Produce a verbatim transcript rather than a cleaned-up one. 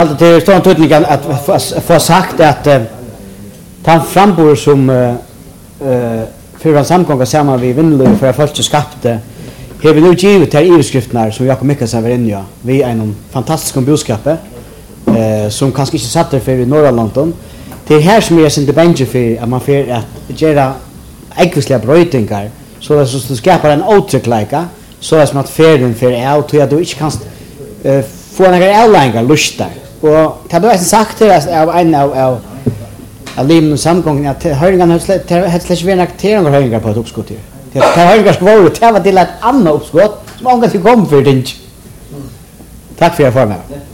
Alltså det står tydligt att få sagt att han frambor som eh för en samgång samman vi vinnlöv för att folk skapte har vi nu givet här överskrifterna som Jakob Mikkelsen var inne ja. Vi är en fantastisk budskap eh som kanske inte satt där för i norra London. Det är här som är sin debenge för att man får att göra äggvisliga bröjtingar så att det skapar en återklika så att man färden för är och att du inte kan eh få några avlängar lustar. Och det har jag sagt till oss av en av av av liven samgången att höringarna har slätt vara nakteringar höringar på ett uppskott här. Det har höringar som var det var till ett annat uppskott som många till kom för det. Tack för er för mig.